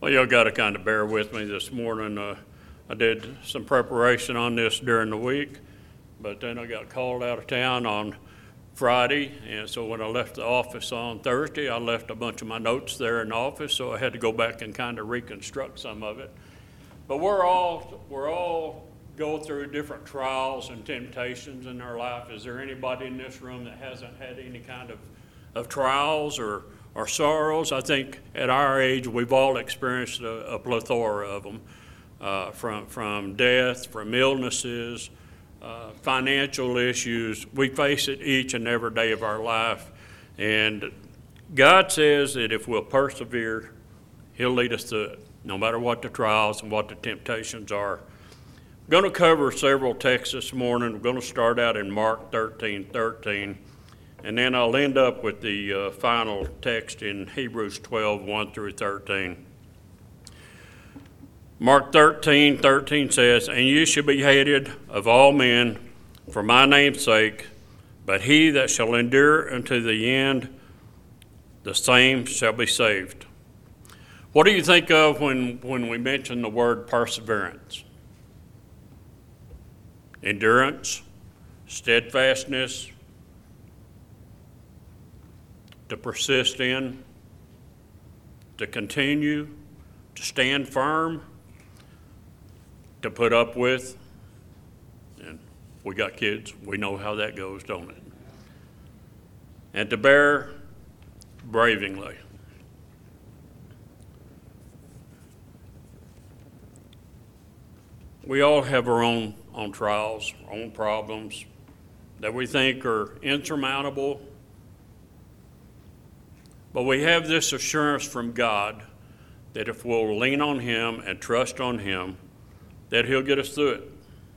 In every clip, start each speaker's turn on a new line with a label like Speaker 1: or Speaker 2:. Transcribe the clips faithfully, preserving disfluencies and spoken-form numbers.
Speaker 1: Well, y'all got to kind of bear with me this morning. Uh, I did some preparation on this during the week, but then I got called out of town on Friday, and so when I left the office on Thursday, I left a bunch of my notes there in the office, so I had to go back and kind of reconstruct some of it. But we're all we're all go through different trials and temptations in our life. Is there anybody in this room that hasn't had any kind of, of trials or or sorrows? I think at our age, we've all experienced a, a plethora of them, uh, from, from death, from illnesses, uh, financial issues. We face it each and every day of our life. And God says that if we'll persevere, He'll lead us through it, no matter what the trials and what the temptations are. I'm going to cover several texts this morning. We're going to start out in Mark thirteen thirteen. And then I'll end up with the uh, final text in Hebrews twelve, one through thirteen. Mark thirteen thirteen says, "And you shall be hated of all men for my name's sake, but he that shall endure unto the end, the same shall be saved." What do you think of when, when we mention the word perseverance? Endurance, steadfastness, to persist in, to continue, to stand firm, to put up with. And we got kids, we know how that goes, don't it? And to bear bravingly. We all have our own, own trials, our own problems that we think are insurmountable. But we have this assurance from God that if we'll lean on Him and trust on Him, that He'll get us through it.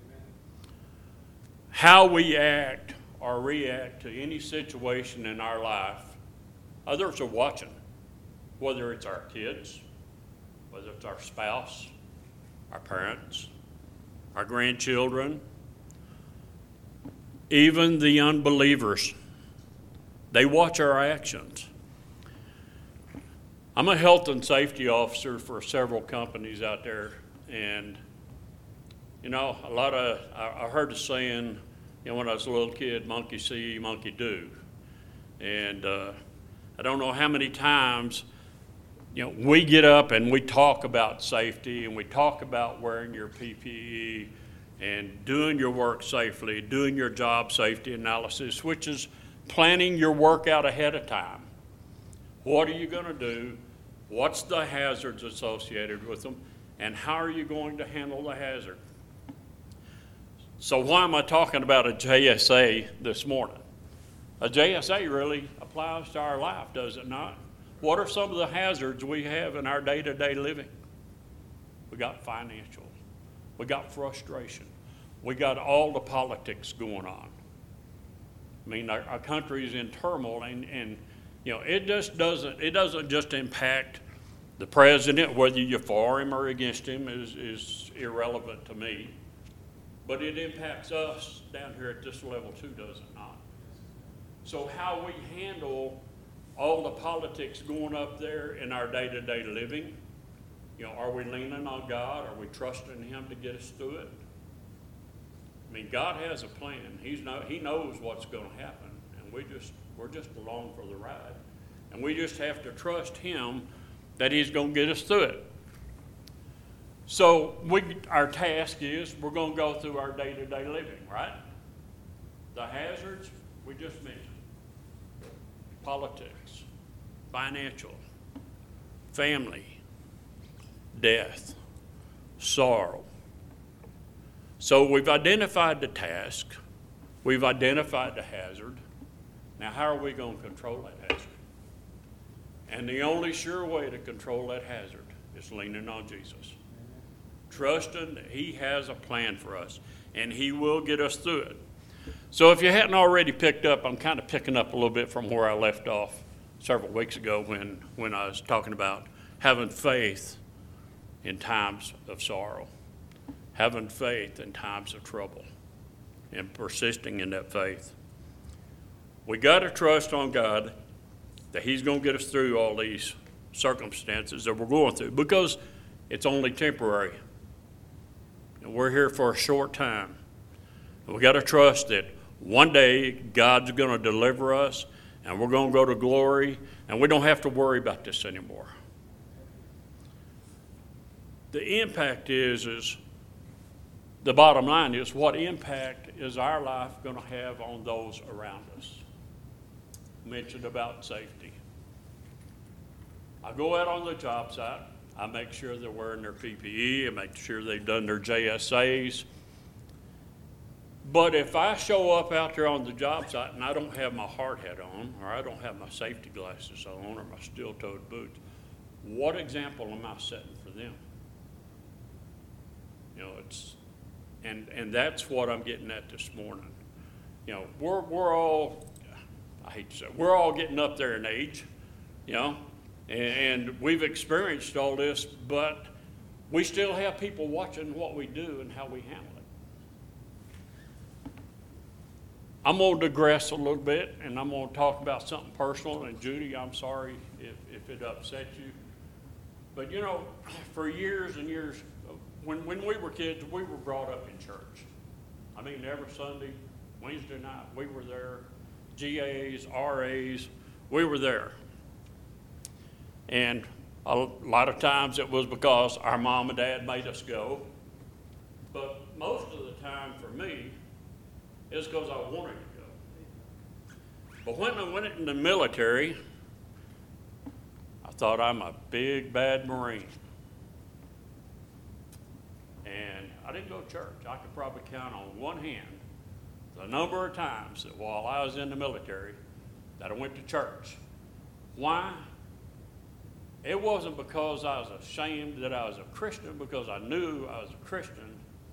Speaker 1: How we act or react to any situation in our life, others are watching, whether it's our kids, whether it's our spouse, our parents, our grandchildren, even the unbelievers. They watch our actions. I'm a health and safety officer for several companies out there, and you know, a lot of, I, I heard the saying, you know, when I was a little kid, monkey see, monkey do. And uh, I don't know how many times, you know, we get up and we talk about safety, and we talk about wearing your P P E and doing your work safely, doing your job safety analysis, which is planning your work out ahead of time. What are you going to do? What's the hazards associated with them? And how are you going to handle the hazard? So why am I talking about a J S A this morning? A J S A really applies to our life, does it not? What are some of the hazards we have in our day-to-day living? We got financial. We got frustration. We got all the politics going on. I mean, our, our country is in turmoil, and, and you know, it just doesn't, it doesn't just impact the president. Whether you're for him or against him is, is irrelevant to me. But it impacts us down here at this level too, does it not? So how we handle all the politics going up there in our day-to-day living, you know, are we leaning on God? Are we trusting Him to get us through it? I mean, God has a plan. He's no, He knows what's going to happen, and we just we're just along for the ride, and we just have to trust Him that He's going to get us through it. So we, our task is we're going to go through our day-to-day living, right? The hazards we just mentioned: politics, financial, family, death, sorrow. So we've identified the task, we've identified the hazard. Now how are we going to control that hazard? And the only sure way to control that hazard is leaning on Jesus. Trusting that He has a plan for us, and He will get us through it. So if you hadn't already picked up, I'm kind of picking up a little bit from where I left off several weeks ago when, when I was talking about having faith in times of sorrow, having faith in times of trouble, and persisting in that faith. We got to trust on God that He's going to get us through all these circumstances that we're going through, because it's only temporary. And we're here for a short time. And we got to trust that one day God's going to deliver us, and we're going to go to glory, and we don't have to worry about this anymore. The impact is, is the bottom line is, what impact is our life going to have on those around us? I mentioned about safety. I go out on the job site. I make sure they're wearing their P P E. I make sure they've done their J S As. But if I show up out there on the job site and I don't have my hard hat on, or I don't have my safety glasses on, or my steel-toed boots, what example am I setting for them? You know, it's, and and that's what I'm getting at this morning. You know, we're we're all, I hate to say, it, we're all getting up there in age, you know, and, and we've experienced all this, but we still have people watching what we do and how we handle it. I'm going to digress a little bit, and I'm going to talk about something personal. And Judy, I'm sorry if, if it upset you. But, you know, for years and years, when, when we were kids, we were brought up in church. I mean, every Sunday, Wednesday night, we were there. G As, R As, we were there. And a lot of times it was because our mom and dad made us go. But most of the time for me, it's because I wanted to go. But when I went in the military, I thought I'm a big, bad Marine. And I didn't go to church. I could probably count on one hand the number of times that while I was in the military that I went to church. Why? It wasn't because I was ashamed that I was a Christian, because I knew I was a Christian.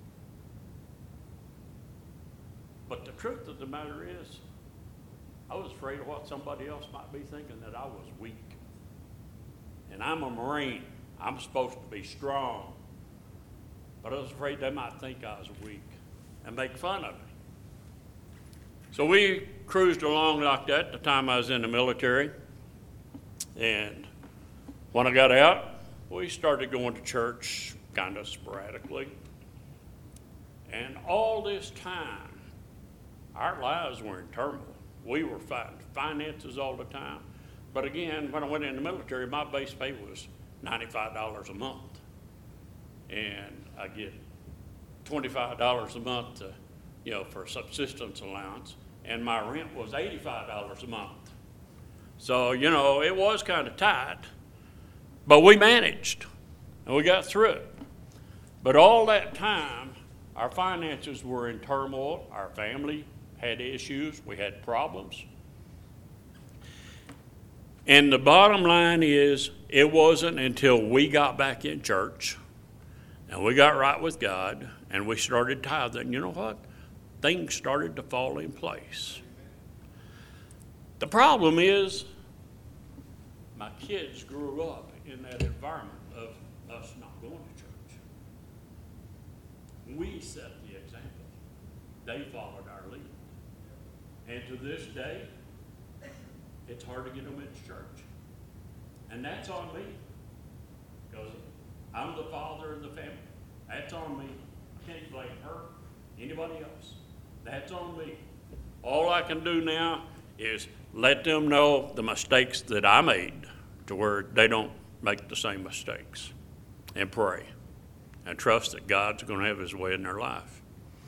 Speaker 1: But the truth of the matter is, I was afraid of what somebody else might be thinking, that I was weak. And I'm a Marine. I'm supposed to be strong. But I was afraid they might think I was weak and make fun of me. So we cruised along like that the time I was in the military. And when I got out, we started going to church kind of sporadically. And all this time, our lives were in turmoil. We were fighting finances all the time. But again, when I went in the military, my base pay was ninety-five dollars a month. And I get twenty-five dollars a month to, you know, for subsistence allowance. And my rent was eighty-five dollars a month. So, you know, it was kind of tight. But we managed. And we got through it. But all that time, our finances were in turmoil. Our family had issues. We had problems. And the bottom line is, it wasn't until we got back in church and we got right with God and we started tithing, you know what? Things started to fall in place. The problem is, my kids grew up in that environment of us not going to church. We set the example. They followed our lead. And to this day, it's hard to get them into church. And that's on me. Because I'm the father of the family. That's on me. I can't blame her, anybody else. That's on me. All I can do now is let them know the mistakes that I made to where they don't make the same mistakes. And pray. And trust that God's going to have his way in their life.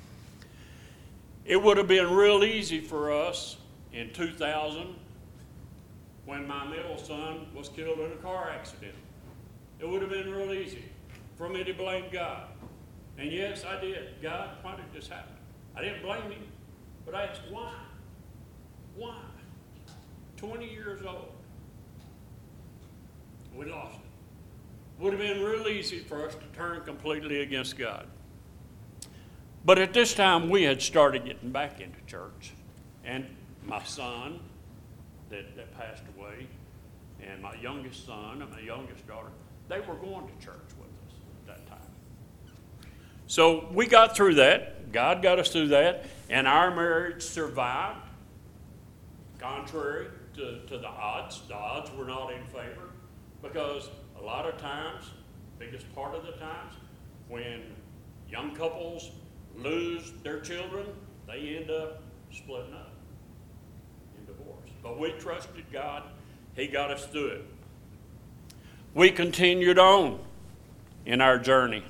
Speaker 1: It would have been real easy for us in two thousand when my middle son was killed in a car accident. It would have been real easy for me to blame God. And yes, I did. God, why did this happen? I didn't blame him, but I asked why? Why? twenty years old. We lost it. Would have been real easy for us to turn completely against God. But at this time, we had started getting back into church. And my son that, that passed away, and my youngest son and my youngest daughter, they were going to church with us at that time. So we got through that. God got us through that. And our marriage survived, contrary to, to the odds. The odds were not in favor. Because a lot of times, biggest part of the times, when young couples lose their children, they end up splitting up in divorce. But we trusted God. He got us through it. We continued on in our journey.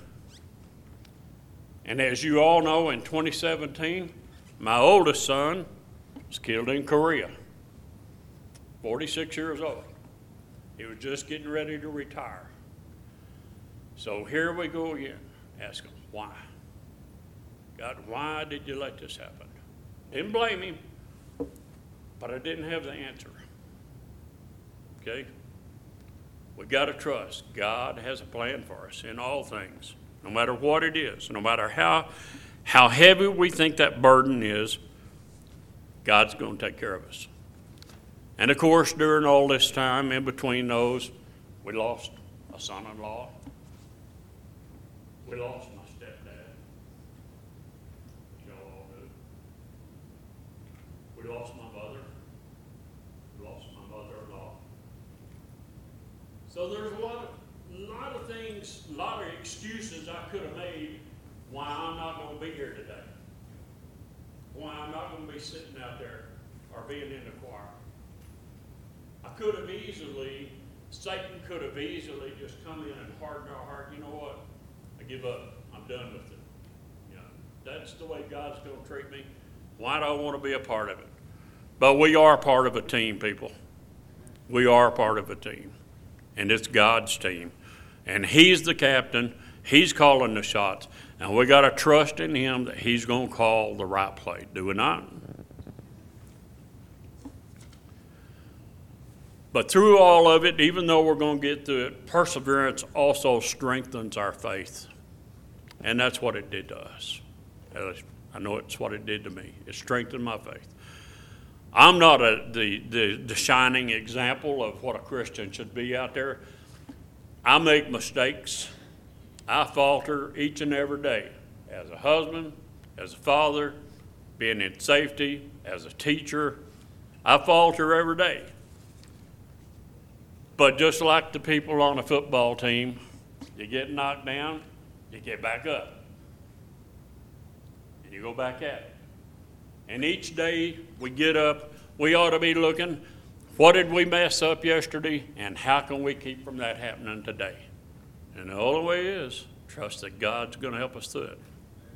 Speaker 1: And as you all know, in twenty seventeen, my oldest son was killed in Korea, forty-six years old. He was just getting ready to retire. So here we go again, asking why? God, why did you let this happen? Didn't blame him, but I didn't have the answer. Okay? We got to trust God has a plan for us in all things, no matter what it is, no matter how, how heavy we think that burden is, God's going to take care of us. And of course, during all this time, in between those, we lost a son-in-law. We lost my stepdad. You all knew. We lost my mother. We lost my mother-in-law. So there's a lot of, lot of things, a lot of excuses I could have made why I'm not going to be here today. Why I'm not going to be sitting out there or being in the choir. I could have easily, Satan could have easily just come in and hardened our heart. You know what? I give up. I'm done with it. You know, that's the way God's going to treat me. Why do I want to be a part of it? But we are part of a team, people. We are part of a team. And it's God's team. And He's the captain. He's calling the shots. And we got to trust in Him that He's going to call the right play. Do we not? But through all of it, even though we're going to get through it, perseverance also strengthens our faith. And that's what it did to us. I know it's what it did to me. It strengthened my faith. I'm not a, the, the, the shining example of what a Christian should be out there. I make mistakes. I falter each and every day. As a husband, as a father, being in safety, as a teacher, I falter every day. But just like the people on a football team, you get knocked down, you get back up. And you go back at it. And each day we get up, we ought to be looking, what did we mess up yesterday, and how can we keep from that happening today? And the only way is trust that God's going to help us through it.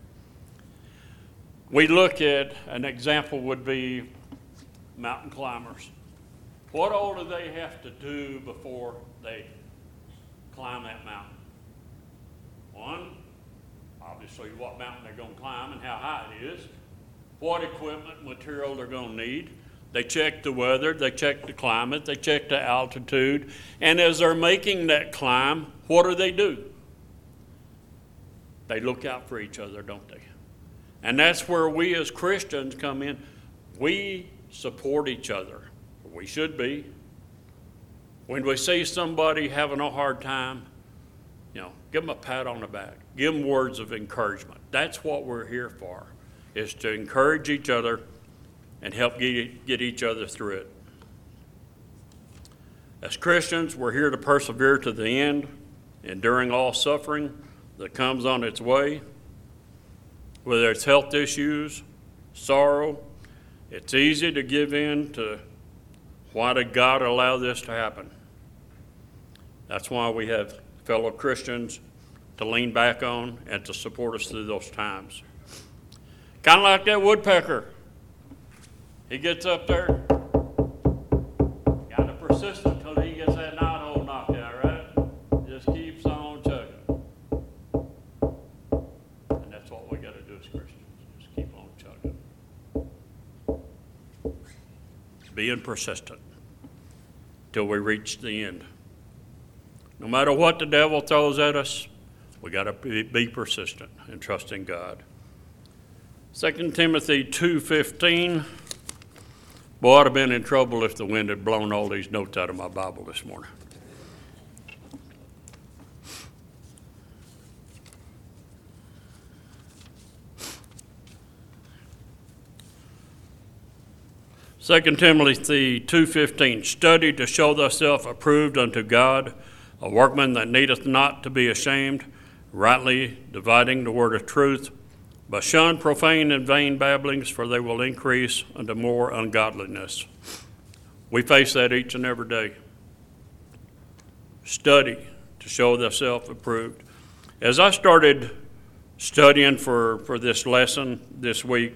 Speaker 1: We look at, an example would be mountain climbers. What all do they have to do before they climb that mountain? One, obviously what mountain they're going to climb and how high it is, what equipment, material they're going to need. They check the weather, they check the climate, they check the altitude, and as they're making that climb, what do they do? They look out for each other, don't they? And that's where we as Christians come in. We support each other. We should be. When we see somebody having a hard time, you know, give them a pat on the back. Give them words of encouragement. That's what we're here for, is to encourage each other and help get, get each other through it. As Christians, we're here to persevere to the end, enduring all suffering that comes on its way. Whether it's health issues, sorrow, it's easy to give in to why did God allow this to happen? That's why we have fellow Christians to lean back on and to support us through those times. Kind of like that woodpecker. He gets up there, got to persist until he gets that knothole knocked out, right? Just keeps on chugging. And that's what we got to do as Christians, just keep on chugging. Being persistent till we reach the end. No matter what the devil throws at us, we got to be, be persistent and trust in God. Second Timothy two fifteen. Boy, I'd have been in trouble if the wind had blown all these notes out of my Bible this morning. Second Timothy two fifteen, study to show thyself approved unto God, a workman that needeth not to be ashamed, rightly dividing the word of truth. But shun profane and vain babblings, for they will increase unto more ungodliness. We face that each and every day. Study to show thyself approved. As I started studying for, for this lesson this week,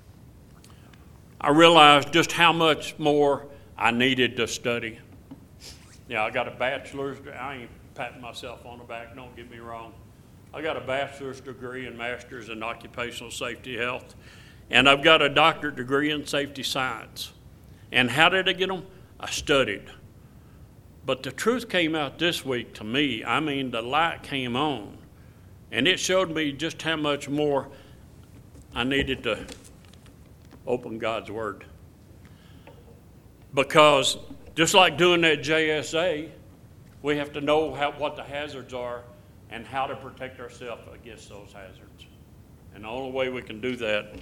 Speaker 1: I realized just how much more I needed to study. Yeah, I got a bachelor's. I ain't patting myself on the back, don't get me wrong. I got a bachelor's degree and master's in occupational safety health, and I've got a doctorate degree in safety science. And how did I get them? I studied. But the truth came out this week to me. I mean, the light came on, and it showed me just how much more I needed to open God's Word. Because just like doing that J S A, we have to know how, what the hazards are and how to protect ourselves against those hazards. And the only way we can do that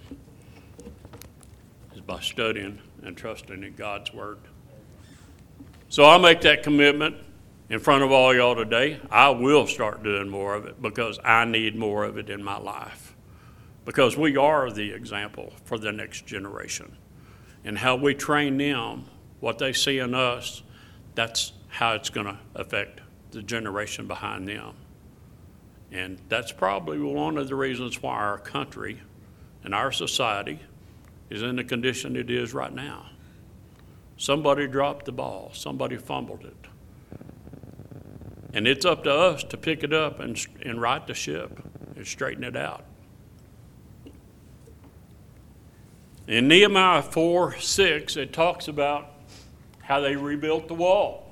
Speaker 1: is by studying and trusting in God's Word. So I'll make that commitment in front of all y'all today. I will start doing more of it because I need more of it in my life. Because we are the example for the next generation. And how we train them, what they see in us, that's how it's going to affect the generation behind them. And that's probably one of the reasons why our country and our society is in the condition it is right now. Somebody dropped the ball. Somebody fumbled it. And it's up to us to pick it up and, and right the ship and straighten it out. In Nehemiah four six, it talks about how they rebuilt the wall.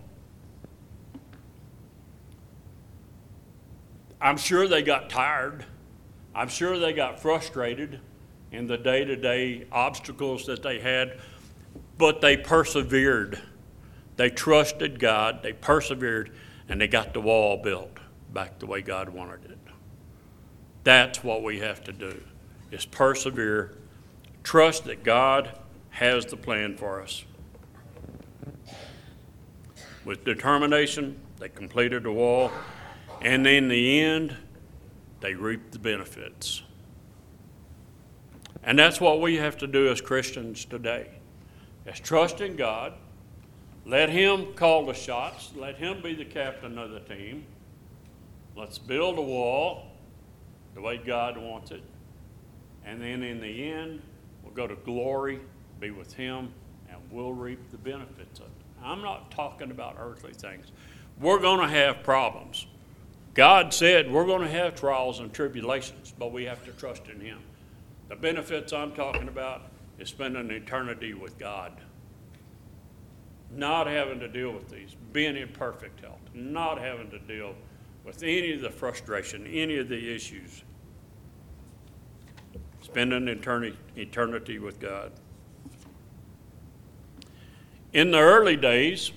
Speaker 1: I'm sure they got tired. I'm sure they got frustrated in the day-to-day obstacles that they had, but they persevered. They trusted God, they persevered, and they got the wall built back the way God wanted it. That's what we have to do, is persevere. Trust that God has the plan for us. With determination, they completed the wall, and in the end, they reaped the benefits. And that's what we have to do as Christians today, is trust in God, let Him call the shots, let Him be the captain of the team. Let's build a wall the way God wants it, and then in the end, we'll go to glory, be with Him, and we'll reap the benefits of it. I'm not talking about earthly things. We're going to have problems. God said we're going to have trials and tribulations, but we have to trust in Him. The benefits I'm talking about is spending eternity with God. Not having to deal with these, being in perfect health, not having to deal with any of the frustration, any of the issues. Spending eternity, eternity with God. In the early days,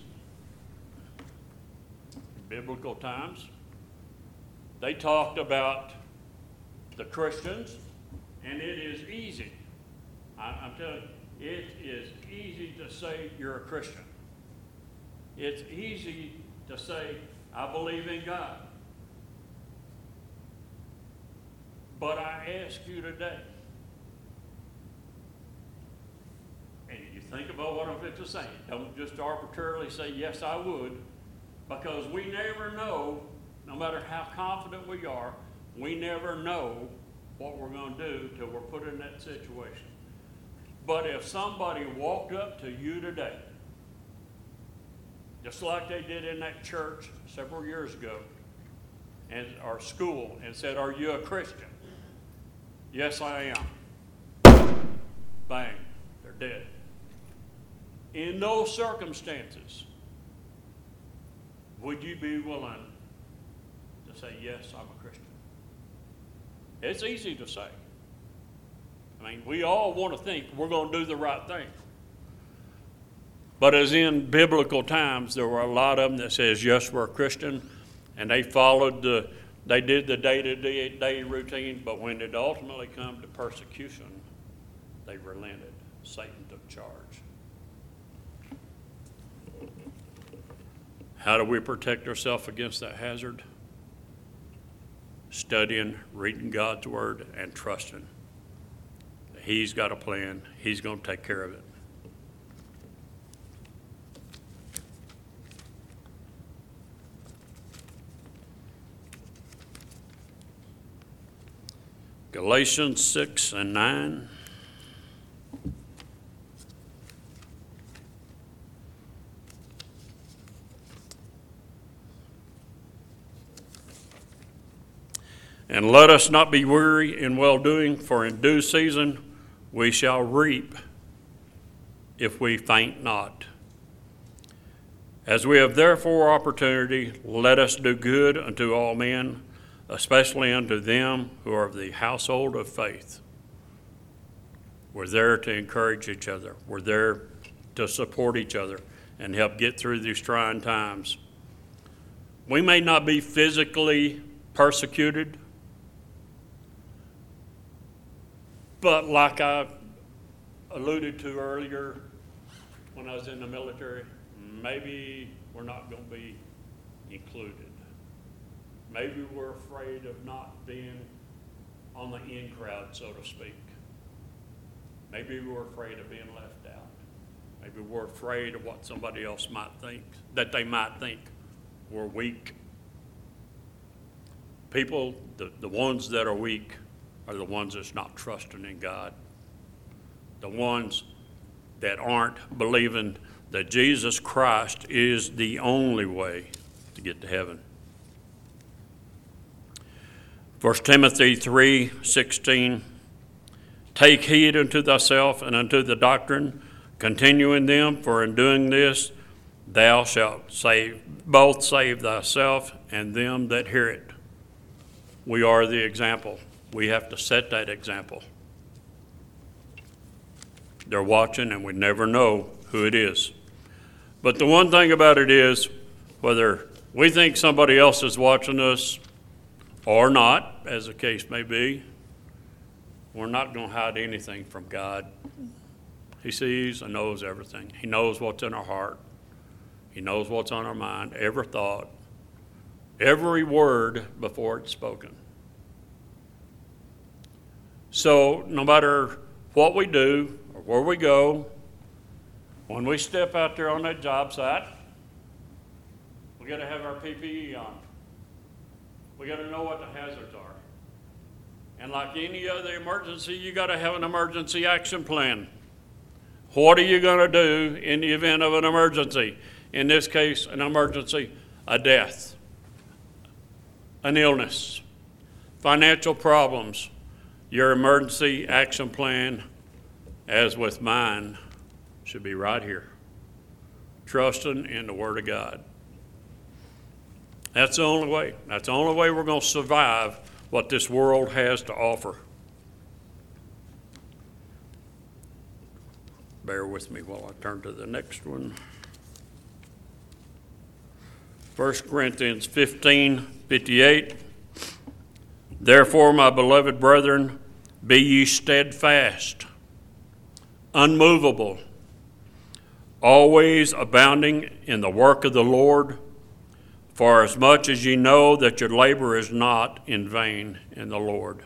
Speaker 1: biblical times, they talked about the Christians, and it is easy. I, I'm telling you, it is easy to say you're a Christian. It's easy to say, I believe in God. But I ask you today, and you think about what I'm going to say. Don't just arbitrarily say, yes, I would, because we never know, no matter how confident we are, we never know what we're going to do till we're put in that situation. But if somebody walked up to you today, just like they did in that church several years ago, and our school, and said, are you a Christian? Yes, I am. Bang, they're dead. In those circumstances, would you be willing to say, yes, I'm a Christian? It's easy to say. I mean, we all want to think we're going to do the right thing. But as in biblical times, there were a lot of them that says, yes, we're a Christian, and they followed the, they did the day-to-day routine, but when it ultimately come to persecution, they relented. Satan took charge. How do we protect ourselves against that hazard? Studying, reading God's Word, and trusting. He's got a plan. He's going to take care of it. Galatians six and nine. And let us not be weary in well-doing, for in due season we shall reap if we faint not. As we have therefore opportunity, let us do good unto all men, especially unto them who are of the household of faith. We're there to encourage each other. We're there to support each other and help get through these trying times. We may not be physically persecuted, but like I alluded to earlier when I was in the military, maybe we're not going to be included. Maybe we're afraid of not being on the in crowd, so to speak. Maybe we're afraid of being left out. Maybe we're afraid of what somebody else might think, that they might think we're weak. People, the, the ones that are weak are the ones that's not trusting in God. The ones that aren't believing that Jesus Christ is the only way to get to heaven. First Timothy three sixteen, take heed unto thyself and unto the doctrine, continue in them, for in doing this thou shalt save, both save thyself and them that hear it. We are the example. We have to set that example. They're watching and we never know who it is. But the one thing about it is, whether we think somebody else is watching us or not, as the case may be, we're not going to hide anything from God. He sees and knows everything. He knows what's in our heart. He knows what's on our mind, every thought, every word before it's spoken. So no matter what we do or where we go, when we step out there on that job site, we got to have our P P E on. We got to know what the hazards are. And like any other emergency, you got to have an emergency action plan. What are you going to do in the event of an emergency? In this case, an emergency, a death, an illness, financial problems. Your emergency action plan, as with mine, should be right here. Trusting in the Word of God. That's the only way. That's the only way we're going to survive what this world has to offer. Bear with me while I turn to the next one. First Corinthians fifteen fifty-eight. Therefore, my beloved brethren, be ye steadfast, unmovable, always abounding in the work of the Lord, for as much as ye know that your labor is not in vain in the Lord.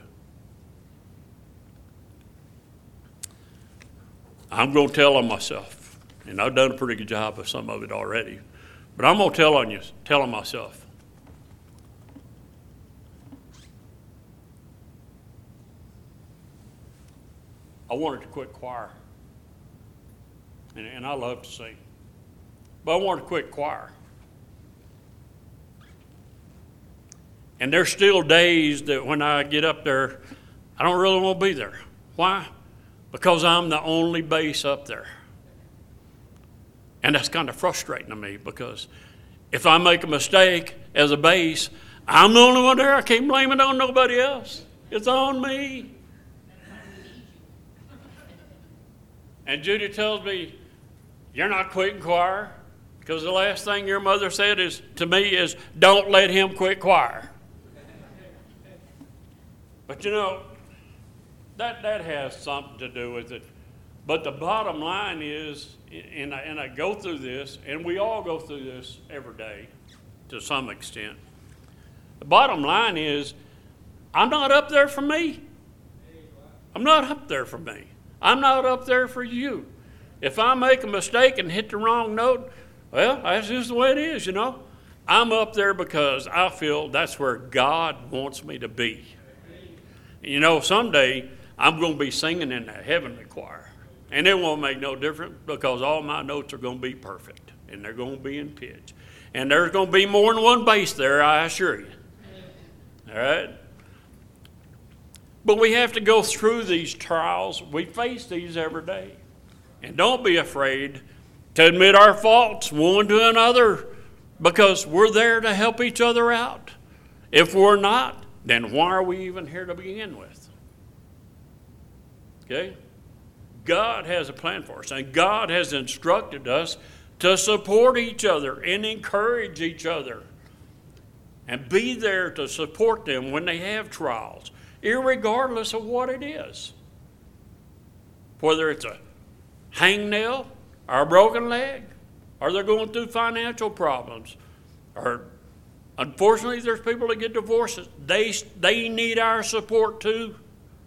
Speaker 1: I'm going to tell on myself, and I've done a pretty good job of some of it already, but I'm going to tell on you, tell on myself. I wanted to quit choir, and, and I love to sing, but I wanted to quit choir. And there's still days that when I get up there, I don't really want to be there. Why? Because I'm the only bass up there. And that's kind of frustrating to me, because if I make a mistake as a bass, I'm the only one there. I can't blame it on nobody else. It's on me. And Judy tells me, you're not quitting choir, because the last thing your mother said is to me is, don't let him quit choir. But you know, that, that has something to do with it. But the bottom line is, and I, and I go through this, and we all go through this every day to some extent. The bottom line is, I'm not up there for me. I'm not up there for me. I'm not up there for you. If I make a mistake and hit the wrong note, well, that's just the way it is, you know. I'm up there because I feel that's where God wants me to be. You know, someday I'm going to be singing in the heavenly choir. And it won't make no difference because all my notes are going to be perfect. And they're going to be in pitch. And there's going to be more than one bass there, I assure you. All right? But we have to go through these trials. We face these every day. And don't be afraid to admit our faults one to another because we're there to help each other out. If we're not, then why are we even here to begin with? Okay? God has a plan for us, and God has instructed us to support each other and encourage each other and be there to support them when they have trials, irregardless of what it is. Whether it's a hangnail or a broken leg, or they're going through financial problems, or unfortunately there's people that get divorces. They, they need our support too.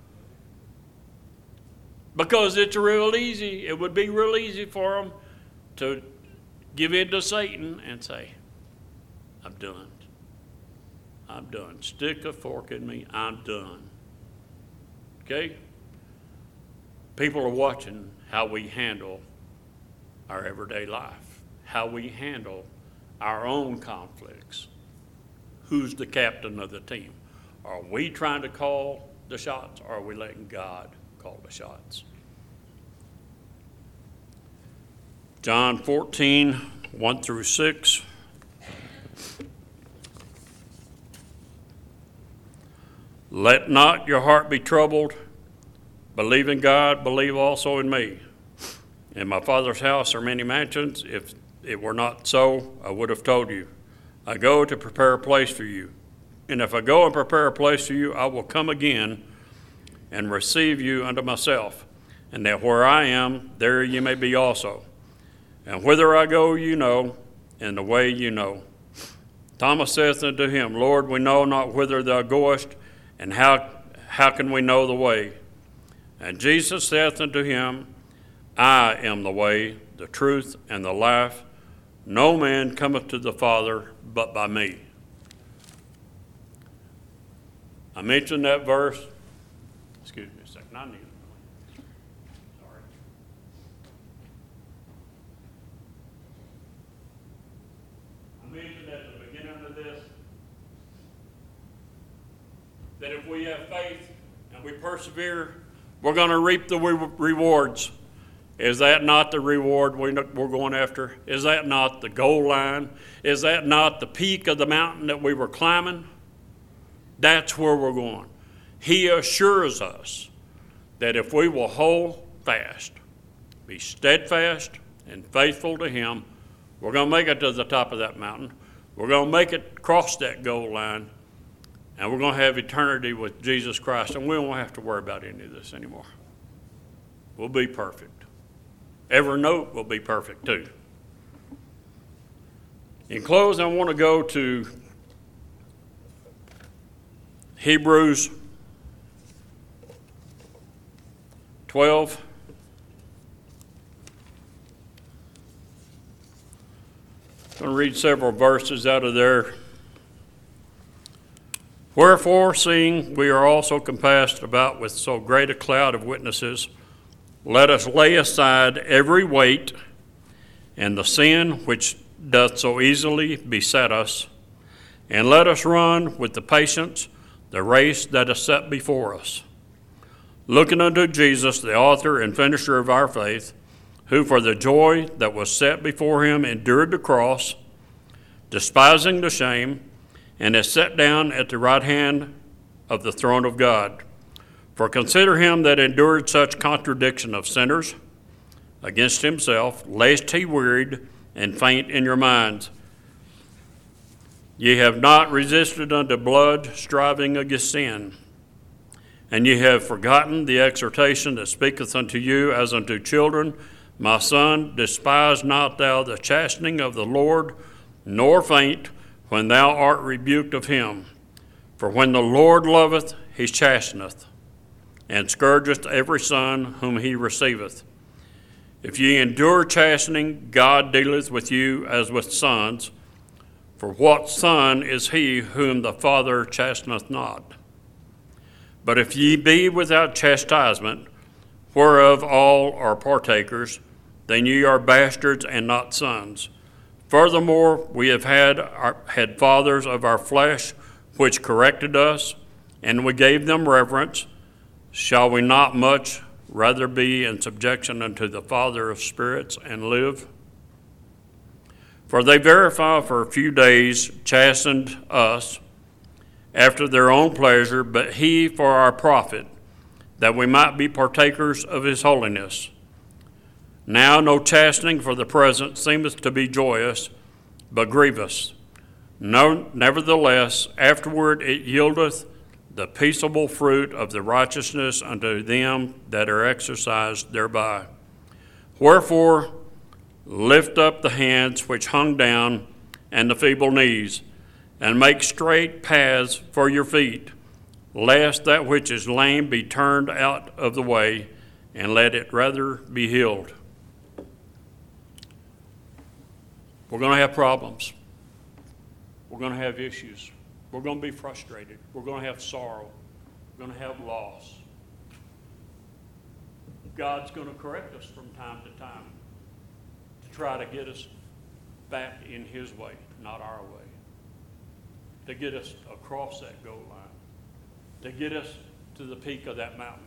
Speaker 1: Because it's real easy, it would be real easy for them to give in to Satan and say, I'm done. I'm done. Stick a fork in me, I'm done. Okay? People are watching how we handle our everyday life, how we handle our own conflicts. Who's the captain of the team? Are we trying to call the shots, or are we letting God call the shots? John fourteen, one through six. Let not your heart be troubled. Believe in God, believe also in me. In my Father's house are many mansions. If it were not so, I would have told you. I go to prepare a place for you. And if I go and prepare a place for you, I will come again and receive you unto myself, and that where I am, there you may be also. And whither I go, you know, and the way you know. Thomas saith unto him, Lord, we know not whither thou goest, and how, how can we know the way? And Jesus saith unto him, I am the way, the truth, and the life. No man cometh to the Father but by me. I mentioned that verse. Excuse me a second. I need it. Sorry. I mentioned at the beginning of this that if we have faith and we persevere, we're going to reap the re- rewards. Is that not the reward we're going after? Is that not the goal line? Is that not the peak of the mountain that we were climbing? That's where we're going. He assures us that if we will hold fast, be steadfast and faithful to Him, we're going to make it to the top of that mountain. We're going to make it cross that goal line, and we're going to have eternity with Jesus Christ, and we won't have to worry about any of this anymore. We'll be perfect. Every note will be perfect too. In closing, I want to go to Hebrews twelve. I'm going to read several verses out of there. Wherefore, seeing we are also compassed about with so great a cloud of witnesses, let us lay aside every weight and the sin which doth so easily beset us, and let us run with the patience the race that is set before us, looking unto Jesus, the author and finisher of our faith, who for the joy that was set before him endured the cross, despising the shame, and is set down at the right hand of the throne of God. For consider him that endured such contradiction of sinners against himself, lest he wearied and faint in your minds. Ye have not resisted unto blood, striving against sin. And ye have forgotten the exhortation that speaketh unto you as unto children. My son, despise not thou the chastening of the Lord, nor faint when thou art rebuked of him. For when the Lord loveth, he chasteneth, and scourgeth every son whom he receiveth. If ye endure chastening, God dealeth with you as with sons. For what son is he whom the Father chasteneth not? But if ye be without chastisement, whereof all are partakers, then ye are bastards and not sons. Furthermore, we have had, our, had fathers of our flesh, which corrected us, and we gave them reverence. Shall we not much rather be in subjection unto the Father of spirits and live? For they verify for a few days chastened us after their own pleasure, but he for our profit, that we might be partakers of his holiness. Now no chastening for the present seemeth to be joyous, but grievous. No, nevertheless, afterward it yieldeth the peaceable fruit of the righteousness unto them that are exercised thereby. Wherefore, lift up the hands which hung down, and the feeble knees, and make straight paths for your feet, lest that which is lame be turned out of the way, and let it rather be healed. We're going to have problems. We're going to have issues. We're going to be frustrated. We're going to have sorrow. We're going to have loss. God's going to correct us from time to time to try to get us back in his way, not our way. To get us across that goal line. To get us to the peak of that mountain.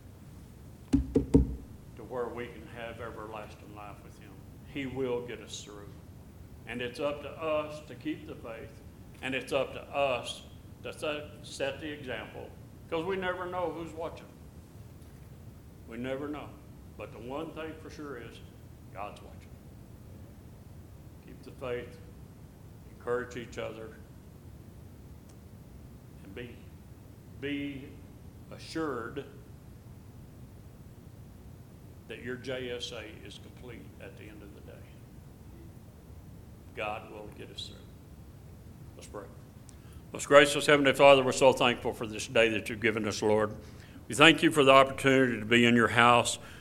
Speaker 1: To where we can have everlasting life with him. He will get us through. And it's up to us to keep the faith. And it's up to us to set the example. Because we never know who's watching. We never know. But the one thing for sure is God's watching. Keep the faith. Encourage each other. And be, be assured that your J S A is complete at the end of the day. God will get us through. Let's pray. Most gracious Heavenly Father, we're so thankful for this day that you've given us, Lord. We thank you for the opportunity to be in your house.